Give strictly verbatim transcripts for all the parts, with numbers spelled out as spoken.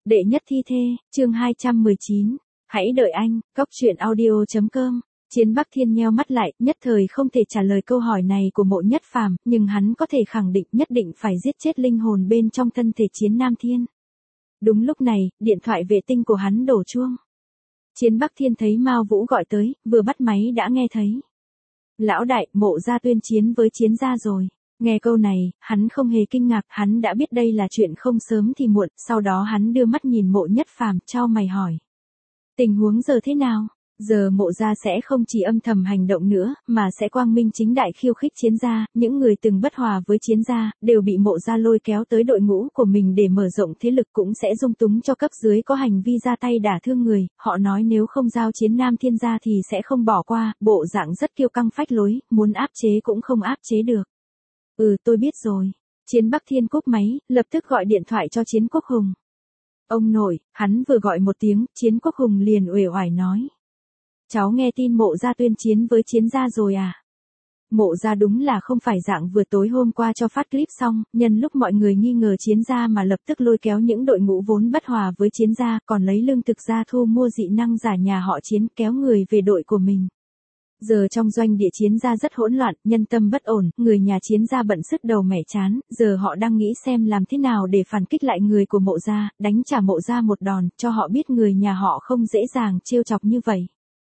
Đệ nhất thi thê, chương hai trăm mười chín. Hãy đợi anh, cốc truyện audio chấm com. Chiến Bắc Thiên nheo mắt lại, nhất thời không thể trả lời câu hỏi này của Mộ Nhất Phàm, nhưng hắn có thể khẳng định nhất định phải giết chết linh hồn bên trong thân thể Chiến Nam Thiên. Đúng lúc này, điện thoại vệ tinh của hắn đổ chuông. Chiến Bắc Thiên thấy Mao Vũ gọi tới, vừa bắt máy đã nghe thấy. Lão đại, Mộ gia tuyên chiến với Chiến gia rồi. Nghe câu này, hắn không hề kinh ngạc, hắn đã biết đây là chuyện không sớm thì muộn, sau đó hắn đưa mắt nhìn Mộ Nhất Phàm, chau mày hỏi. Tình huống giờ thế nào? Giờ Mộ gia sẽ không chỉ âm thầm hành động nữa, mà sẽ quang minh chính đại khiêu khích Chiến gia, những người từng bất hòa với Chiến gia, đều bị Mộ gia lôi kéo tới đội ngũ của mình để mở rộng thế lực, cũng sẽ dung túng cho cấp dưới có hành vi ra tay đả thương người, họ nói nếu không giao Chiến Nam Thiên gia thì sẽ không bỏ qua, bộ dạng rất kiêu căng phách lối, muốn áp chế cũng không áp chế được. Ừ, tôi biết rồi. Chiến Bắc Thiên cúp máy, lập tức gọi điện thoại cho Chiến Quốc Hùng. Ông nội, hắn vừa gọi một tiếng, Chiến Quốc Hùng liền uể oải nói. Cháu nghe tin Mộ gia tuyên chiến với Chiến gia rồi à? Mộ gia đúng là không phải dạng vừa tối hôm qua cho phát clip xong, nhân lúc mọi người nghi ngờ Chiến gia mà lập tức lôi kéo những đội ngũ vốn bất hòa với Chiến gia, còn lấy lương thực ra thu mua dị năng giả nhà họ Chiến kéo người về đội của mình. Giờ trong doanh địa Chiến gia rất hỗn loạn, nhân tâm bất ổn, người nhà Chiến gia bận sứt đầu mẻ chán, giờ họ đang nghĩ xem làm thế nào để phản kích lại người của Mộ gia, đánh trả Mộ gia một đòn, cho họ biết người nhà họ không dễ dàng trêu chọc như vậy.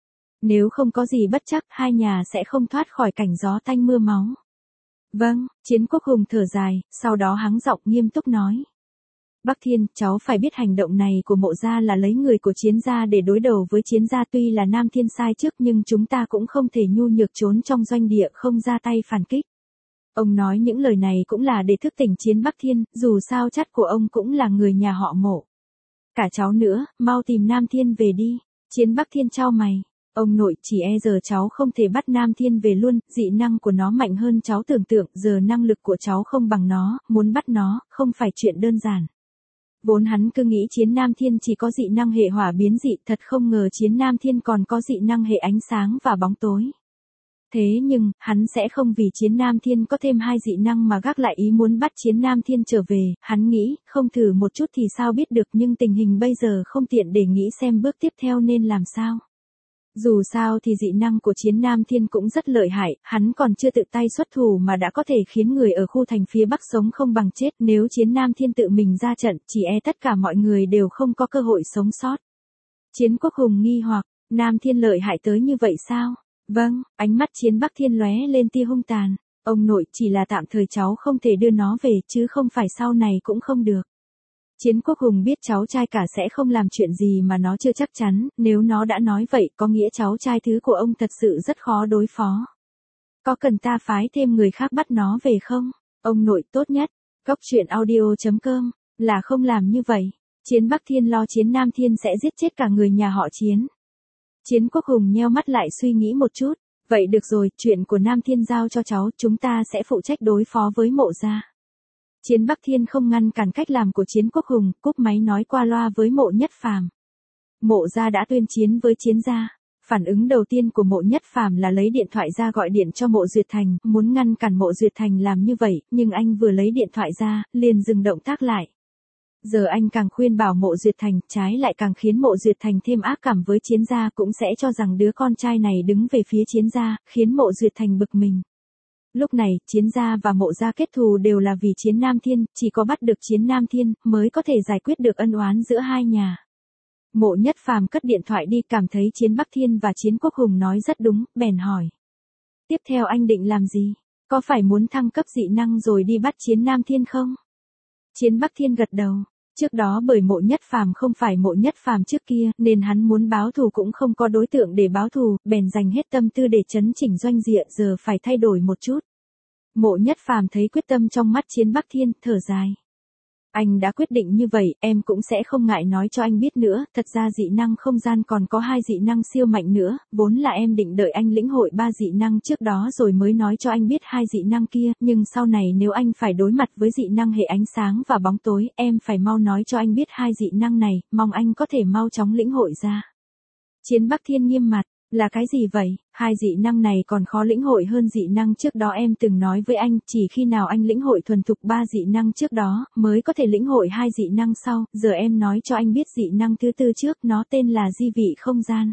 Nếu không có gì bất chắc, hai nhà sẽ không thoát khỏi cảnh gió tanh mưa máu. Vâng, Chiến Quốc Hùng thở dài, sau đó hắng giọng nghiêm túc nói. Bắc Thiên, cháu phải biết hành động này của Mộ gia là lấy người của Chiến gia để đối đầu với Chiến gia, tuy là Nam Thiên sai trước nhưng chúng ta cũng không thể nhu nhược trốn trong doanh địa không ra tay phản kích. Ông nói những lời này cũng là để thức tỉnh Chiến Bắc Thiên, dù sao chắt của ông cũng là người nhà họ Mộ. Cả cháu nữa, mau tìm Nam Thiên về đi. Chiến Bắc Thiên chau mày. Ông nội, chỉ e giờ cháu không thể bắt Nam Thiên về luôn, dị năng của nó mạnh hơn cháu tưởng tượng, giờ năng lực của cháu không bằng nó, muốn bắt nó, không phải chuyện đơn giản. Vốn hắn cứ nghĩ Chiến Nam Thiên chỉ có dị năng hệ hỏa biến dị, thật không ngờ Chiến Nam Thiên còn có dị năng hệ ánh sáng và bóng tối. Thế nhưng, hắn sẽ không vì Chiến Nam Thiên có thêm hai dị năng mà gác lại ý muốn bắt Chiến Nam Thiên trở về, hắn nghĩ, không thử một chút thì sao biết được, nhưng tình hình bây giờ không tiện để nghĩ xem bước tiếp theo nên làm sao. Dù sao thì dị năng của Chiến Nam Thiên cũng rất lợi hại, hắn còn chưa tự tay xuất thủ mà đã có thể khiến người ở khu thành phía Bắc sống không bằng chết, nếu Chiến Nam Thiên tự mình ra trận, chỉ e tất cả mọi người đều không có cơ hội sống sót. Chiến Quốc Hùng nghi hoặc, Nam Thiên lợi hại tới như vậy sao? Vâng, ánh mắt Chiến Bắc Thiên lóe lên tia hung tàn, ông nội, chỉ là tạm thời cháu không thể đưa nó về chứ không phải sau này cũng không được. Chiến Quốc Hùng biết cháu trai cả sẽ không làm chuyện gì mà nó chưa chắc chắn, nếu nó đã nói vậy có nghĩa cháu trai thứ của ông thật sự rất khó đối phó. Có cần ta phái thêm người khác bắt nó về không? Ông nội, tốt nhất, cốc truyện audio chấm com, là không làm như vậy. Chiến Bắc Thiên lo Chiến Nam Thiên sẽ giết chết cả người nhà họ Chiến. Chiến Quốc Hùng nheo mắt lại suy nghĩ một chút, vậy được rồi, chuyện của Nam Thiên giao cho cháu, chúng ta sẽ phụ trách đối phó với Mộ gia. Chiến Bắc Thiên không ngăn cản cách làm của Chiến Quốc Hùng, cúp máy nói qua loa với Mộ Nhất Phàm. Mộ gia đã tuyên chiến với Chiến gia. Phản ứng đầu tiên của Mộ Nhất Phàm là lấy điện thoại ra gọi điện cho Mộ Duyệt Thành, muốn ngăn cản Mộ Duyệt Thành làm như vậy, nhưng anh vừa lấy điện thoại ra, liền dừng động tác lại. Giờ anh càng khuyên bảo Mộ Duyệt Thành, trái lại càng khiến Mộ Duyệt Thành thêm ác cảm với Chiến gia, cũng sẽ cho rằng đứa con trai này đứng về phía Chiến gia, khiến Mộ Duyệt Thành bực mình. Lúc này, Chiến gia và Mộ gia kết thù đều là vì Chiến Nam Thiên, chỉ có bắt được Chiến Nam Thiên mới có thể giải quyết được ân oán giữa hai nhà. Mộ Nhất Phàm cất điện thoại đi, cảm thấy Chiến Bắc Thiên và Chiến Quốc Hùng nói rất đúng, bèn hỏi. Tiếp theo anh định làm gì? Có phải muốn thăng cấp dị năng rồi đi bắt Chiến Nam Thiên không? Chiến Bắc Thiên gật đầu. Trước đó bởi Mộ Nhất Phàm không phải Mộ Nhất Phàm trước kia, nên hắn muốn báo thù cũng không có đối tượng để báo thù, bèn dành hết tâm tư để chấn chỉnh doanh địa, giờ phải thay đổi một chút. Mộ Nhất Phàm thấy quyết tâm trong mắt Chiến Bắc Thiên, thở dài. Anh đã quyết định như vậy, em cũng sẽ không ngại nói cho anh biết nữa, thật ra dị năng không gian còn có hai dị năng siêu mạnh nữa, vốn là em định đợi anh lĩnh hội ba dị năng trước đó rồi mới nói cho anh biết hai dị năng kia, nhưng sau này nếu anh phải đối mặt với dị năng hệ ánh sáng và bóng tối, em phải mau nói cho anh biết hai dị năng này, mong anh có thể mau chóng lĩnh hội ra. Chiến Bắc Thiên nghiêm mặt, Là cái gì vậy? Hai dị năng này còn khó lĩnh hội hơn dị năng trước đó em từng nói với anh, chỉ khi nào anh lĩnh hội thuần thục ba dị năng trước đó, mới có thể lĩnh hội hai dị năng sau, giờ em nói cho anh biết dị năng thứ tư trước, nó tên là di vị không gian.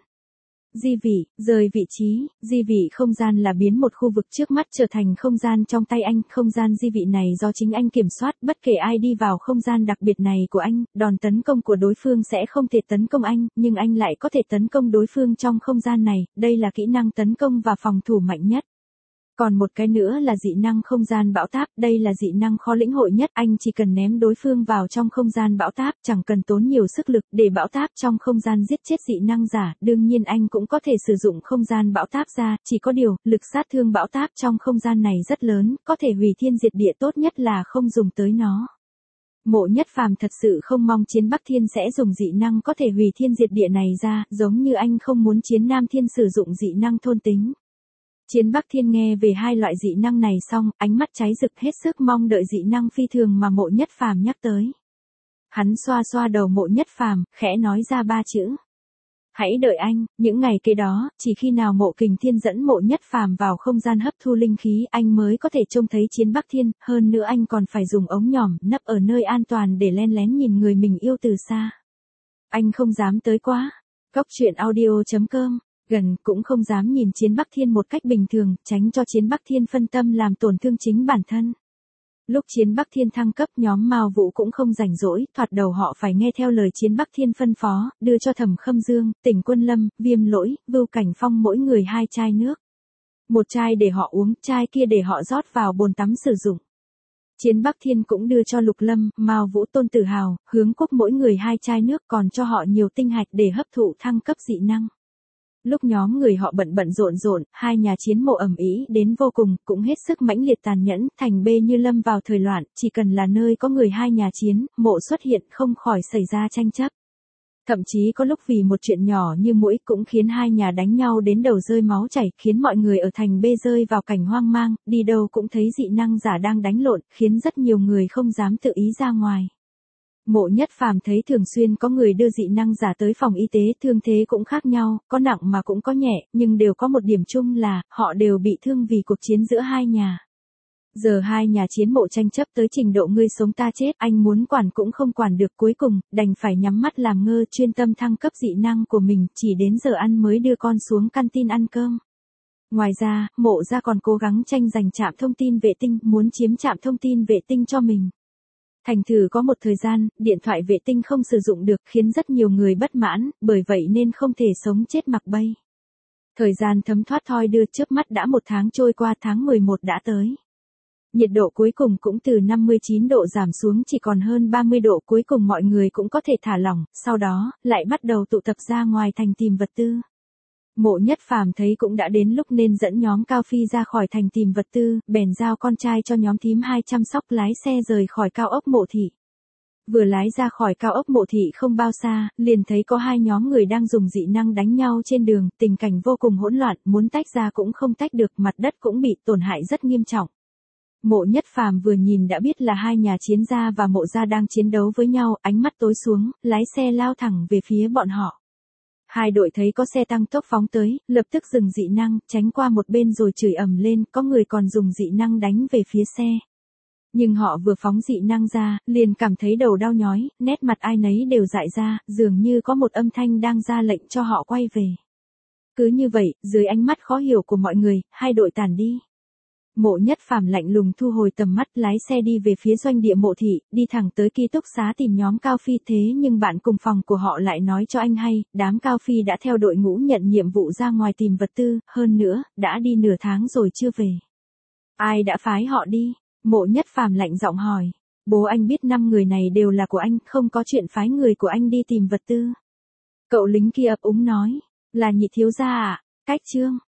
Di vị, rời vị trí, di vị không gian là biến một khu vực trước mắt trở thành không gian trong tay anh, không gian di vị này do chính anh kiểm soát, bất kể ai đi vào không gian đặc biệt này của anh, đòn tấn công của đối phương sẽ không thể tấn công anh, nhưng anh lại có thể tấn công đối phương trong không gian này, đây là kỹ năng tấn công và phòng thủ mạnh nhất. Còn một cái nữa là dị năng không gian bão táp, đây là dị năng khó lĩnh hội nhất, anh chỉ cần ném đối phương vào trong không gian bão táp, chẳng cần tốn nhiều sức lực để bão táp trong không gian giết chết dị năng giả, đương nhiên anh cũng có thể sử dụng không gian bão táp ra, chỉ có điều, lực sát thương bão táp trong không gian này rất lớn, có thể hủy thiên diệt địa, tốt nhất là không dùng tới nó. Mộ Nhất Phàm thật sự không mong Chiến Bắc Thiên sẽ dùng dị năng có thể hủy thiên diệt địa này ra, giống như anh không muốn Chiến Nam Thiên sử dụng dị năng thôn tính. Chiến Bắc Thiên nghe về hai loại dị năng này xong, ánh mắt cháy rực hết sức mong đợi dị năng phi thường mà Mộ Nhất Phàm nhắc tới. Hắn xoa xoa đầu Mộ Nhất Phàm, khẽ nói ra ba chữ. Hãy đợi anh, những ngày kế đó, chỉ khi nào Mộ Kình Thiên dẫn Mộ Nhất Phàm vào không gian hấp thu linh khí, anh mới có thể trông thấy Chiến Bắc Thiên, hơn nữa anh còn phải dùng ống nhòm, nấp ở nơi an toàn để len lén nhìn người mình yêu từ xa. Anh không dám tới quá. Cóc truyện audio chấm com gần cũng không dám nhìn Chiến Bắc Thiên một cách bình thường, tránh cho Chiến Bắc Thiên phân tâm làm tổn thương chính bản thân. Lúc Chiến Bắc Thiên thăng cấp, nhóm Mao Vũ cũng không rảnh rỗi, thoạt đầu họ phải nghe theo lời Chiến Bắc Thiên phân phó, đưa cho Thẩm Khâm Dương, Tỉnh Quân Lâm, Viêm Lỗi, Vưu Cảnh Phong mỗi người hai chai nước. Một chai để họ uống, chai kia để họ rót vào bồn tắm sử dụng. Chiến Bắc Thiên cũng đưa cho Lục Lâm, Mao Vũ, Tôn Tử Hào, Hướng Quốc mỗi người hai chai nước, còn cho họ nhiều tinh hạch để hấp thụ thăng cấp dị năng. Lúc nhóm người họ bận bận rộn rộn, hai nhà chiến mộ ầm ĩ đến vô cùng, cũng hết sức mãnh liệt tàn nhẫn, thành bê như lâm vào thời loạn, chỉ cần là nơi có người hai nhà chiến, mộ xuất hiện không khỏi xảy ra tranh chấp. Thậm chí có lúc vì một chuyện nhỏ như mũi cũng khiến hai nhà đánh nhau đến đầu rơi máu chảy, khiến mọi người ở thành bê rơi vào cảnh hoang mang, đi đâu cũng thấy dị năng giả đang đánh lộn, khiến rất nhiều người không dám tự ý ra ngoài. Mộ Nhất Phàm thấy thường xuyên có người đưa dị năng giả tới phòng y tế, thương thế cũng khác nhau, có nặng mà cũng có nhẹ, nhưng đều có một điểm chung là, họ đều bị thương vì cuộc chiến giữa hai nhà. Giờ hai nhà chiến mộ tranh chấp tới trình độ ngươi sống ta chết, anh muốn quản cũng không quản được, cuối cùng, đành phải nhắm mắt làm ngơ, chuyên tâm thăng cấp dị năng của mình, chỉ đến giờ ăn mới đưa con xuống canteen ăn cơm. Ngoài ra, Mộ gia còn cố gắng tranh giành trạm thông tin vệ tinh, muốn chiếm trạm thông tin vệ tinh cho mình. Thành thử có một thời gian, điện thoại vệ tinh không sử dụng được, khiến rất nhiều người bất mãn, bởi vậy nên không thể sống chết mặc bay. Thời gian thấm thoát thoi đưa, chớp mắt đã một tháng trôi qua, tháng mười một đã tới. Nhiệt độ cuối cùng cũng từ năm mươi chín độ giảm xuống chỉ còn hơn ba mươi độ, cuối cùng mọi người cũng có thể thả lỏng, sau đó, lại bắt đầu tụ tập ra ngoài thành tìm vật tư. Mộ Nhất Phàm thấy cũng đã đến lúc nên dẫn nhóm Cao Phi ra khỏi thành tìm vật tư, bèn giao con trai cho nhóm thím hai chăm sóc lái xe rời khỏi cao ốc Mộ Thị. Vừa lái ra khỏi cao ốc Mộ Thị không bao xa, liền thấy có hai nhóm người đang dùng dị năng đánh nhau trên đường, tình cảnh vô cùng hỗn loạn, muốn tách ra cũng không tách được, mặt đất cũng bị tổn hại rất nghiêm trọng. Mộ Nhất Phàm vừa nhìn đã biết là hai nhà chiến gia và Mộ gia đang chiến đấu với nhau, ánh mắt tối xuống, lái xe lao thẳng về phía bọn họ. Hai đội thấy có xe tăng tốc phóng tới, lập tức dừng dị năng, tránh qua một bên rồi chửi ầm lên, có người còn dùng dị năng đánh về phía xe. Nhưng họ vừa phóng dị năng ra, liền cảm thấy đầu đau nhói, nét mặt ai nấy đều dại ra, dường như có một âm thanh đang ra lệnh cho họ quay về. Cứ như vậy, dưới ánh mắt khó hiểu của mọi người, hai đội tản đi. Mộ Nhất Phàm lạnh lùng thu hồi tầm mắt, lái xe đi về phía doanh địa Mộ Thị, đi thẳng tới ký túc xá tìm nhóm Cao Phi, thế nhưng bạn cùng phòng của họ lại nói cho anh hay, đám Cao Phi đã theo đội ngũ nhận nhiệm vụ ra ngoài tìm vật tư, hơn nữa, đã đi nửa tháng rồi chưa về. Ai đã phái họ đi? Mộ Nhất Phàm lạnh giọng hỏi. Bố anh biết năm người này đều là của anh, không có chuyện phái người của anh đi tìm vật tư. Cậu lính kia ấp úng nói, là Nhị thiếu gia à? Cách Trương.